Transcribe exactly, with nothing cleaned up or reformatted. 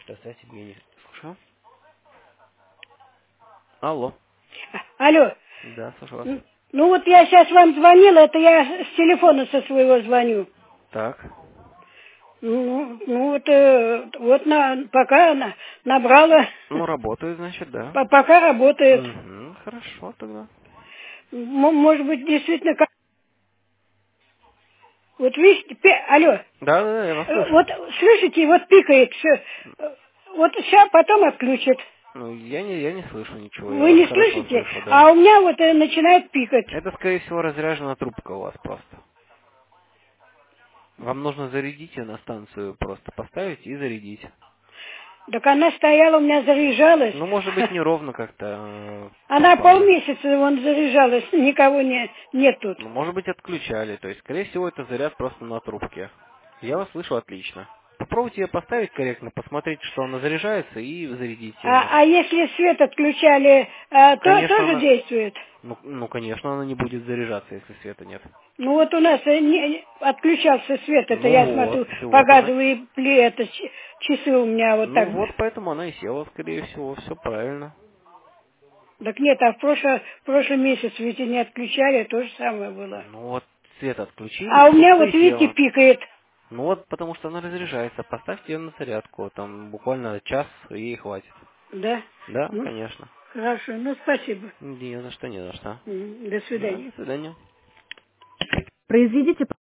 Здравствуйте, меня не слушаю. Алло. Алло. Да, слушаю вас. М, Ну вот я сейчас вам звонила, это я с телефона со своего звоню. Так. Ну, ну вот, э, вот на, пока на, набрала, Ну, работаю, значит, да. по- пока работает. Угу, хорошо тогда. М- может быть, действительно, как... Вот видите, пи- алло, Да, да, да, я вас Э, слышу. вот слышите, вот пикает все. Вот сейчас потом отключат. Ну, я не, я не слышу ничего, я Вы вас не хорошо слышите? слышу, да. А у меня вот э, начинает пикать. Это, скорее всего, разряжена трубка у вас просто. Вам нужно зарядить ее на станцию, просто поставить и зарядить. Так она стояла, у меня заряжалась. Ну, может быть, неровно как-то э, Она попали. полмесяца вон заряжалась, никого не, нет тут. Ну, может быть, отключали. То есть, скорее всего, это заряд просто на трубке. Я вас слышу отлично. Попробуйте ее поставить корректно, посмотреть, что она заряжается, и зарядите ее. А, а если свет отключали, а, то Конечно, тоже она... действует? Ну, ну, конечно, она не будет заряжаться, если света нет. Ну вот у нас э, не- не- отключался свет, это Ну я вот, смотрю, вот она. показываю, пли- это, ч- часы у меня вот Ну так. вот, поэтому она и села, скорее всего, все правильно. Так нет, а в прошлый, прошлый месяц ведь и не отключали, то же самое было. Ну вот, свет отключили, А у меня трубка вот, и видите, села. пикает. Ну вот, потому что она разряжается. Поставьте ее на зарядку, там буквально час ей хватит. Да? Да, Ну, конечно. хорошо, ну спасибо. Не за что, не за что. М, До Да, свидания. до свидания. Произведите